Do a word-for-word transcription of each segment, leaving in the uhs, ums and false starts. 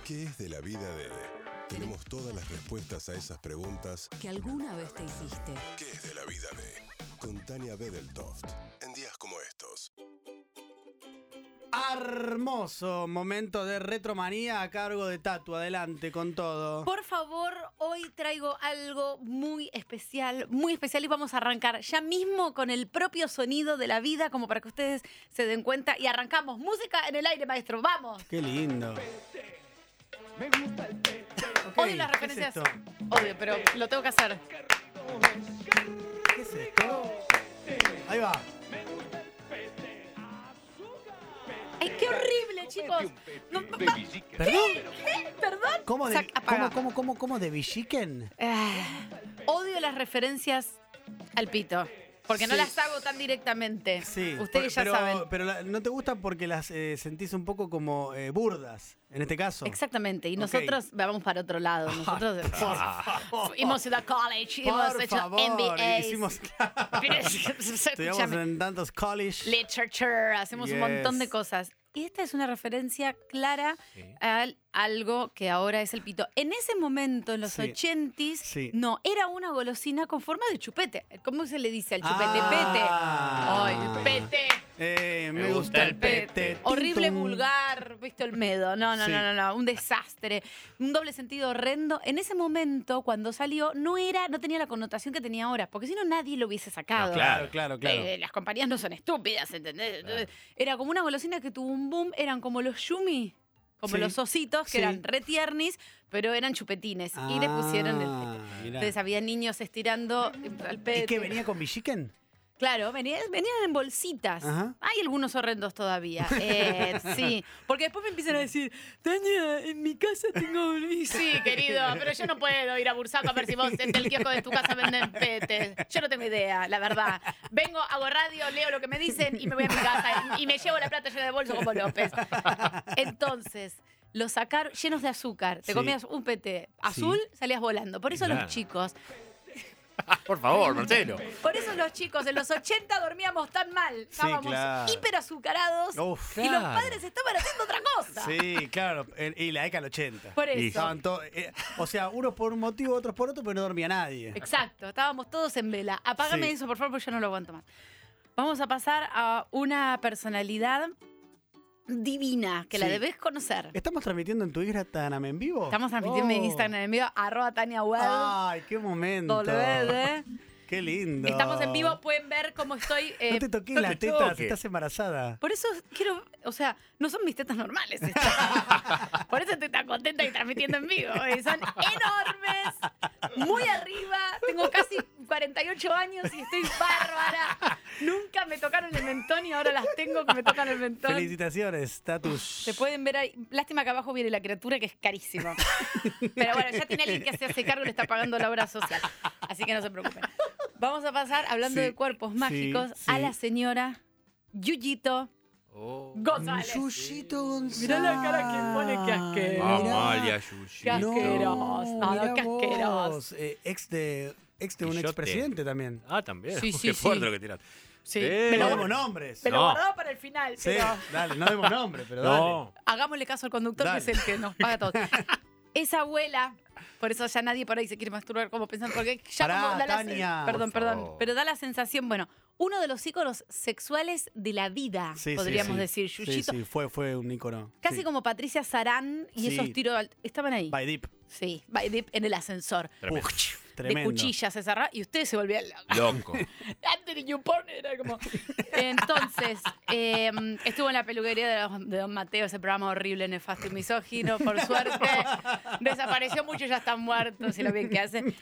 ¿Qué es de la vida de...? Tenemos todas las respuestas a esas preguntas que alguna vez te hiciste. ¿Qué es de la vida de...? Con Tania Bedeltoft, en días como estos. Hermoso momento de retromanía a cargo de Tatu. Adelante con todo. Por favor, hoy traigo algo muy especial, muy especial y vamos a arrancar ya mismo con el propio sonido de la vida, como para que ustedes se den cuenta. Y arrancamos. Música en el aire, maestro. ¡Vamos! Qué lindo. Me gusta el pete. Okay, Odio las ¿qué es referencias. esto? Odio, pero lo tengo que hacer. ¿Qué es esto? Ahí va. ¡Ay, qué horrible, chicos! No, pa- pa- ¿Perdón? ¿Qué? ¿Perdón? ¿Cómo de, Sac- apaga. ¿cómo, cómo, cómo, cómo de Villiquen? Ah, odio las referencias al pito. Porque no Sí. las hago tan directamente. Sí. Ustedes pero, ya saben. Pero la- no te gusta porque las eh, sentís un poco como eh, burdas, en este caso. Exactamente. Y Ok. nosotros vamos para otro lado. Nosotros hemos ido a college, hemos Por hecho favor, M B As. hicimos... Estudiamos Escúchame. en tantos college. Literature, hacemos un Yes. montón de cosas. Y esta es una referencia clara Sí. a algo que ahora es el pito. En ese momento, en los Sí. ochentis, Sí. no, era una golosina con forma de chupete. ¿Cómo se le dice al chupete? Ah. Pete. Ay, pete. Eh, me, Me gusta gusta el el pete. pete. Horrible, Tum, tum. vulgar, ¿viste? Olmedo. No, no, Sí. no, no, no. Un desastre. Un doble sentido horrendo. En ese momento, cuando salió, no era, no tenía la connotación que tenía ahora. Porque si no, nadie lo hubiese sacado. No, Claro, claro, claro. Eh, las compañías no son estúpidas, ¿entendés? Claro. Era como una golosina que tuvo un boom, eran como los Yumi, como Sí, los ositos, que sí. eran re tiernis, pero eran chupetines. Y le pusieron el Ah, pete. mirá. Entonces había niños estirando al pete. ¿Y qué, venía con Villiquen? Claro, venían, venían en bolsitas. Ajá. Hay algunos horrendos todavía. Eh, sí, porque después me empiezan a decir, Tania, en mi casa tengo... un-". Y sí, querido, pero yo no puedo ir a Bursaco a ver si vos en el kiosco de tu casa venden petes. Yo no tengo idea, la verdad. Vengo, hago radio, leo lo que me dicen y me voy a mi casa y, y me llevo la plata llena de bolso como López. Entonces... Los sacaron llenos de azúcar. Te Sí. comías un pete azul, salías volando. Por eso Claro. los chicos Por favor, Marcelo. Por eso los chicos en los ochenta dormíamos tan mal. Estábamos claro. hiperazucarados Uf. y los Claro. padres estaban haciendo otra cosa. Sí, claro. en- Y la década del ochenta. Por Y eso. estaban todos, eh, o sea, unos por un motivo, otros por otro, pero no dormía nadie. Exacto, estábamos todos en vela. Apágame Sí. eso, por favor, porque yo no lo aguanto más. Vamos a pasar a una personalidad divina que la Sí. debes conocer. ¿Estamos transmitiendo en tu Instagram en vivo? Estamos transmitiendo en Oh. Instagram en vivo, arroba Tania Well, Ay, qué momento. W D. Qué lindo. Estamos en vivo, pueden ver cómo estoy. eh, No te toques no las te tetas, toques. estás embarazada. Por eso quiero, o sea, no son mis tetas normales estas. Por eso estoy tan contenta y transmitiendo en vivo. eh, Son enormes, muy arriba, tengo casi cuarenta y ocho años y estoy bárbara. Nunca me tocaron el mentón y ahora las tengo que me tocan el mentón. Felicitaciones, Status. Se pueden ver ahí. Lástima que abajo viene la criatura que es carísimo. Pero bueno, ya tiene alguien que se hace cargo y le está pagando la obra social. Así que no se preocupen. Vamos a pasar, hablando Sí, de cuerpos sí, mágicos, sí. a la señora Yuyito Oh. González. Yuyito González. Mirá la cara que pone, qué asqueroso. Mirá. Amalia Yuyi. Qué asqueroso. No, mirá qué asqueroso. vos, eh, ex de, ex de un Y yo te- expresidente también. Ah, también. Sí, sí, Qué sí. fuerte lo que tiras. Sí, Eh, me No lo, demos nombres. me lo No. guardaba para el final, Sí, pero dale, no demos nombres, pero dale. No. hagámosle caso al conductor, Dale. que es el que nos paga todo. Esa abuela, por eso ya nadie por ahí se quiere masturbar como pensando, porque ya Pará, como da la Tania. perdón, Por perdón, favor. pero da la sensación, bueno, uno de los íconos sexuales de la vida, Sí, sí, podríamos sí. decir, Sí, Yuyito. sí, fue, fue un ícono. Casi Sí. como Patricia Sarán y Sí. esos tiros al- estaban ahí. By Deep. Sí, by Deep en el ascensor. Tremendo. Uf, De tremendo. cuchillas se cerraba y ustedes se volvían locos. Loco. Anthony Newporn era como... Entonces, eh, estuvo en la peluquería de, los- de Don Mateo, ese programa horrible, nefasto y misógino. Por suerte, desapareció mucho, ya están muertos y lo bien que hacen.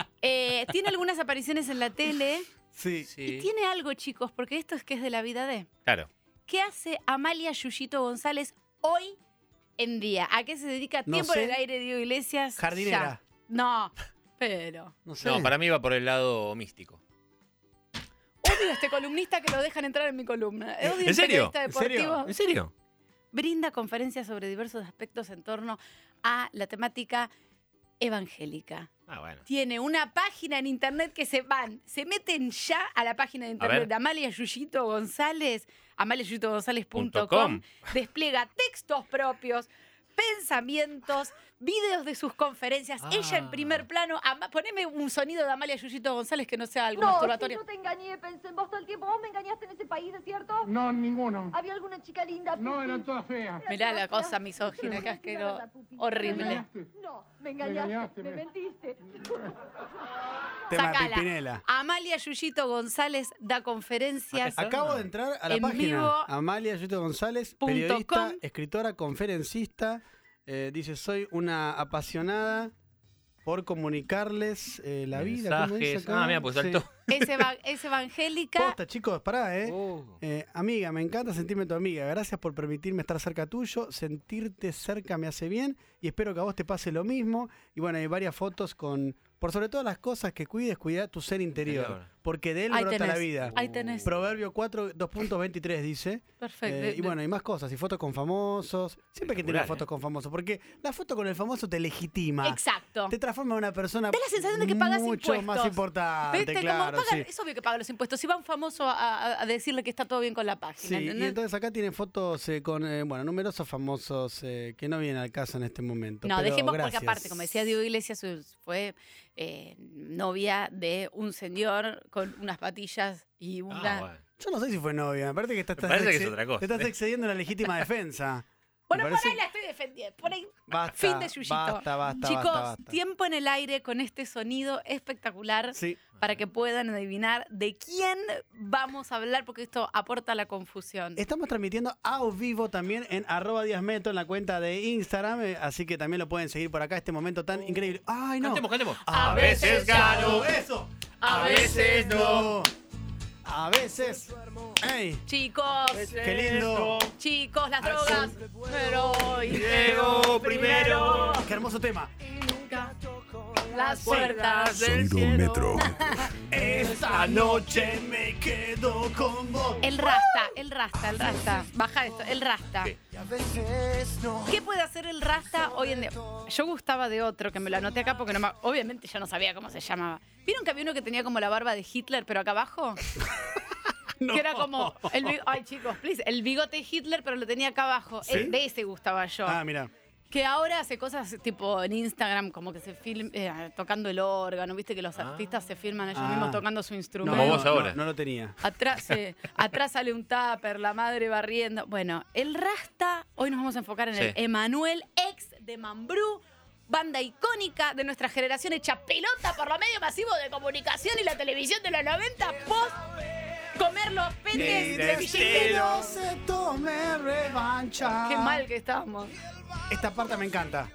Eh, tiene algunas apariciones en la tele Sí. y Sí. tiene algo, chicos, porque esto es que es de la vida de... Claro. ¿Qué hace Amalia Yuyito González hoy en día? ¿A qué se dedica? No ¿Tiempo sé. en el aire, Diego Iglesias? Jardinera. Ya. No, pero... No sé. No, para mí va por el lado místico. Odio a este columnista que lo dejan entrar en mi columna. Odio ¿En el serio? periodista ¿En serio? deportivo. ¿En serio? Brinda conferencias sobre diversos aspectos en torno a la temática evangélica. Ah, bueno. Tiene una página en internet que se van, se meten ya a la página de internet ver. de Amalia Yuyito González, amalia yuyito gonzález punto Punto com, com. despliega textos propios, pensamientos, videos de sus conferencias, Ah. ella en primer plano. Ama- poneme un sonido de Amalia Yuyito González que no sea algo No, si masturbatorio. yo te engañé, pensé en vos todo el tiempo. Vos me engañaste en ese país, ¿es cierto? No, ninguno. Había alguna chica linda. No, Pupi. eran todas feas. Mirá la cosa misógina que quedó ¿Me horrible. engañaste? No, me engañaste, engañaste, me me- mentiste. Tema Sacala. Pipinela. Amalia Yuyito González da conferencias. Acabo de entrar a la En página. vivo. Amalia Yuyito González, Punto periodista, com. escritora, conferencista. Eh, dice, soy una apasionada por comunicarles eh, la vida. ¿Cómo dice Mensajes. acá? Ah, mira, pues Sí. saltó. Es, eva- es evangélica. Posta, chicos, pará, ¿eh? Oh. Eh, amiga, me encanta sentirme tu amiga. Gracias por permitirme estar cerca tuyo. Sentirte cerca me hace bien y espero que a vos te pase lo mismo. Y bueno, hay varias fotos con, por sobre todas las cosas que cuides, cuida tu ser interior. Interior. Porque de él Ahí brota tenés. la vida. Ahí tenés. Proverbio cuatro, dos punto veintitrés dice. Perfecto. Eh, y bueno, hay más cosas. Y fotos con famosos. Siempre hay que tener Espectacular, fotos ¿eh? con famosos. Porque la foto con el famoso te legitima. Exacto. Te transforma en una persona Da la sensación de que pagas mucho impuestos. más importante, ¿Viste? claro. Como pagan- sí. Es obvio que paga los impuestos. Si va un famoso a, a- a decirle que está todo bien con la página. Sí, y ¿entendés? entonces acá tiene fotos eh, con, eh, bueno, numerosos famosos eh, que no vienen al caso en este momento. No, pero dejemos gracias. porque aparte, como decía Diego Iglesias, su- fue eh, novia de un señor con unas patillas y una... Ah, bueno. Yo no sé si fue novia, me parece que estás, Me parece que es exce- otra cosa. te estás excediendo en la legítima defensa. Bueno, Me por parece- ahí la estoy defendiendo. Por ahí, Basta, fin de Yuyito. basta, basta, Chicos, basta, basta. tiempo en el aire con este sonido espectacular Sí. para que puedan adivinar de quién vamos a hablar, porque esto aporta a la confusión. Estamos transmitiendo a vivo también en arroba Díaz Meto en la cuenta de Instagram, eh, así que también lo pueden seguir por acá, este momento tan increíble. ¡Ay, no! Cantemos, cantemos. A veces gano, ¡Eso! a veces no. A veces. ¡Ey! Chicos, ¡Qué lindo! chicos, las drogas. Pero hoy Llego primero. ¡Qué hermoso tema! nunca las puertas del Sonido cielo. Metro. Esta noche me quedo con vos. El rasta, el rasta, el rasta. Baja esto, el rasta. Sí. ¿Qué puede hacer el rasta hoy en día? Yo gustaba de otro que me lo anoté acá porque no me- obviamente yo no sabía cómo se llamaba. ¿Vieron que había uno que tenía como la barba de Hitler, pero acá abajo? Que era como el bi- ay chicos, please, el bigote de Hitler, pero lo tenía acá abajo. ¿Sí? El- de ese gustaba yo. Ah, mira. Que ahora hace cosas tipo en Instagram, como que se filma tocando el órgano, viste que los Ah. artistas se filman ellos Ah. mismos tocando su No, instrumento. Como vos no, ahora. No, no lo tenía. Atrás, sí, atrás sale un tupper, la madre barriendo. Bueno, el Rasta, hoy nos vamos a enfocar en Sí. el Emanuel, ex de Mambrú, banda icónica de nuestra generación, hecha pelota por los medios masivos de comunicación y la televisión de los noventa, post comer los penes de Villiguero. se tome revancha. Qué mal que estamos. Esta parte me encanta.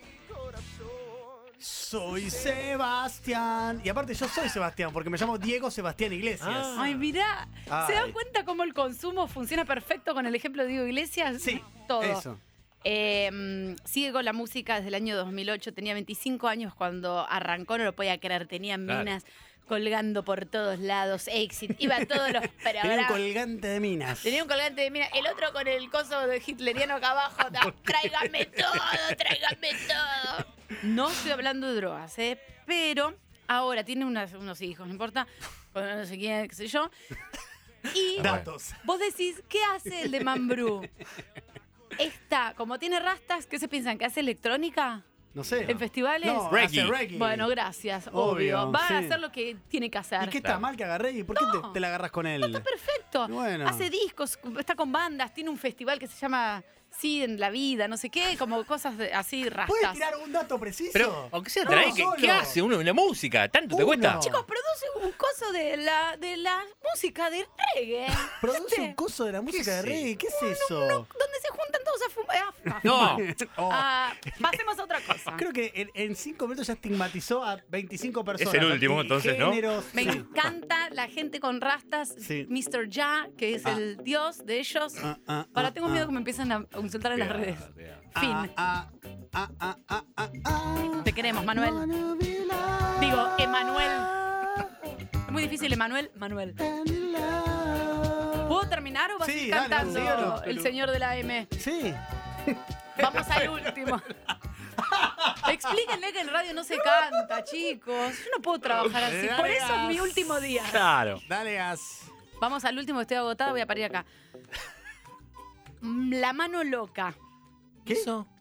Soy Sebastián. Y aparte yo soy Sebastián, porque me llamo Diego Sebastián Iglesias. Ah. Ay, mirá, ¿se Ay. dan cuenta cómo el consumo funciona perfecto con el ejemplo de Diego Iglesias? Sí, todo. eso. Eh, mm, sigue con la música desde el año dos mil ocho. Tenía veinticinco años cuando arrancó, no lo podía creer. Tenía Claro. minas colgando por todos lados. Exit. Iba a todos los Tenía un programas. colgante de minas. Tenía un colgante de mina. El otro con el coso de hitleriano acá abajo. Da, tráigame todo, tráigame todo. No estoy hablando de drogas, ¿eh? Pero ahora tiene unas- unos hijos, no importa. Bueno, no sé quién, qué sé yo. Y Datos. vos decís, ¿qué hace el de Mambrú? Está, como tiene rastas, ¿qué se piensan? ¿Que hace electrónica? No sé. ¿En festivales? No, Reggae. hace reggae. Bueno, gracias, Obvio, obvio. Va sí. a hacer lo que tiene que hacer. ¿Y qué está Claro. mal que agarré? ¿Y por qué No. te, te la agarras con él? Está perfecto. Bueno. Hace discos, está con bandas, tiene un festival que se llama Sí en la vida, no sé qué, como cosas de- así ¿Puedes rastas. tirar un dato preciso? Pero, aunque sea No, trae, ¿qué, solo. qué hace uno en la música? ¿Tanto te Uno. cuesta? Chicos, produce un coso de la, de la música de reggae. Produce ¿Viste? un coso de la música de sé? reggae. ¿Qué es eso? Donde se juntan todos a fumar. a- a No. fumar. Oh. Ah, pasemos a otra cosa. Creo que en, en cinco minutos ya estigmatizó a veinticinco personas. el último, Y entonces, ¿no? géneros, Me sí. encanta la gente con rastas. Sí. mister Ja, que es Ah. el dios de ellos. Ah, ah, Ahora ah, tengo miedo ah. que me empiecen a insultar en las Cuidado, redes. cuidado. Fin. Ah, ah, ah, ah, ah, ah. Te queremos, Manuel. Digo, Emanuel. Es muy difícil, Emanuel. Manuel. ¿Puedo terminar o vas a Sí, ir dale, cantando sí o no, el pero- señor de la M? Sí. Vamos al último. Explíquenle que en radio no se canta, chicos. Yo no puedo trabajar así. Por eso es mi último día. Claro. Dale gas. Vamos al último, estoy agotada, voy a parir acá. Mm, La mano loca. ¿Qué? Eso.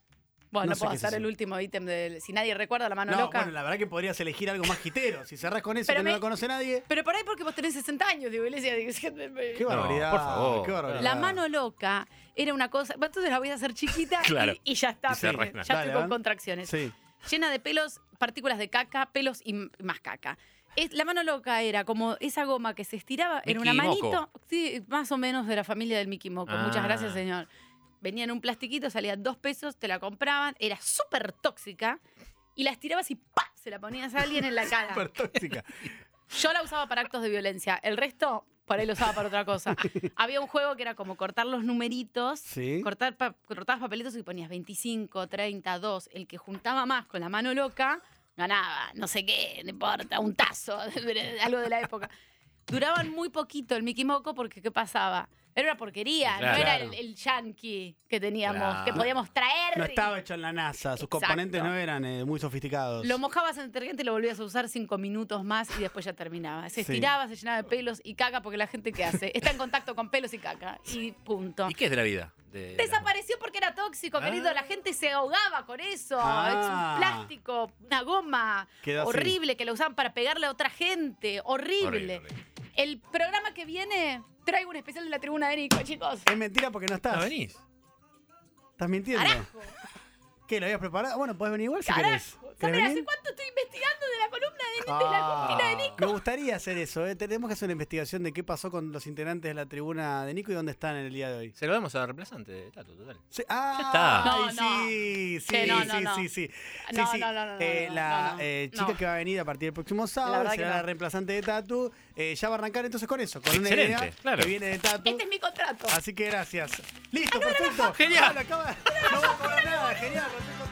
Bueno, No no sé puedo qué es hacer eso. el último ítem del... Si nadie recuerda la mano No, loca. bueno, la verdad que podrías elegir algo más quitero. Si cerrás con eso Pero que me- no lo conoce nadie. Pero por ahí porque vos tenés sesenta años, digo, Iglesia. Digo, Qué barbaridad. por favor. Qué barbaridad. La mano loca era una cosa... Bueno, entonces la voy a hacer chiquita Claro. y, y ya está. Y se porque arregla. ya Dale, estoy con ¿eh? contracciones. Sí. Llena de pelos, partículas de caca, pelos y m- más caca. Es, la mano loca era como esa goma que se estiraba en una Mickey manito, Moco. sí, más o menos de la familia del Mickey Moco. Ah. Muchas gracias, señor. Venía en un plastiquito, salía dos pesos, te la compraban, era súper tóxica y la estirabas y ¡pa! Se la ponías a alguien en la cara. Súper tóxica. Yo la usaba para actos de violencia. El resto, por ahí lo usaba para otra cosa. Había un juego que era como cortar los numeritos, Sí. cortar pa- cortabas papelitos y ponías veinticinco, treinta, dos. El que juntaba más con la mano loca, ganaba. No sé qué, no importa, un tazo, algo de la época. Duraban muy poquito el Mickey Moco porque ¿qué pasaba? Era una porquería, Claro. no era el, el yankee que teníamos, Claro. que podíamos traer. No y- estaba hecho en la NASA. Sus Exacto. componentes no eran eh, muy sofisticados. Lo mojabas en detergente y lo volvías a usar cinco minutos más y después ya terminaba. Se Sí. estiraba, se llenaba de pelos y caca porque la gente ¿qué hace? Está en contacto con pelos y caca. Y punto. ¿Y qué es de la vida? De- Desapareció porque era tóxico, Ah. querido. La gente se ahogaba con eso. Ah. Es un plástico, una goma Quedó así. horrible que lo usaban para pegarle a otra gente. Horrible. Horrible, horrible. El programa que viene, traigo un especial de la tribuna de Nico, chicos. Es mentira porque no estás. ¿No venís? ¿Estás mintiendo? Carajo, ¿Qué? ¿Lo habías preparado? Bueno, podés venir igual si carajo. querés. ¿Querés ¿Sabés hace venir? cuánto estoy investigando de la columna de, de la Ah, cortina de Nico? me gustaría hacer eso. ¿eh? Tenemos que hacer una investigación de qué pasó con los integrantes de la tribuna de Nico y dónde están en el día de hoy. Se lo damos a reemplazante de Tato, total. Sí. Ah, Ya está. No, ay, no. sí, sí, Que no, no, sí, no. sí, sí. No, Sí, sí. no, no, no, no, Eh, no, la no, no. eh, chica No. que va a venir a partir del próximo La sábado verdad será que no. la reemplazante de Tatu. Eh, ya va a arrancar entonces con eso, con una Excelente, idea claro. que viene de Tatu. Este es mi contrato. Así que gracias. Listo, perfecto. Genial. Ah, lo acaba- no va a cobrar nada. Genial, perfecto.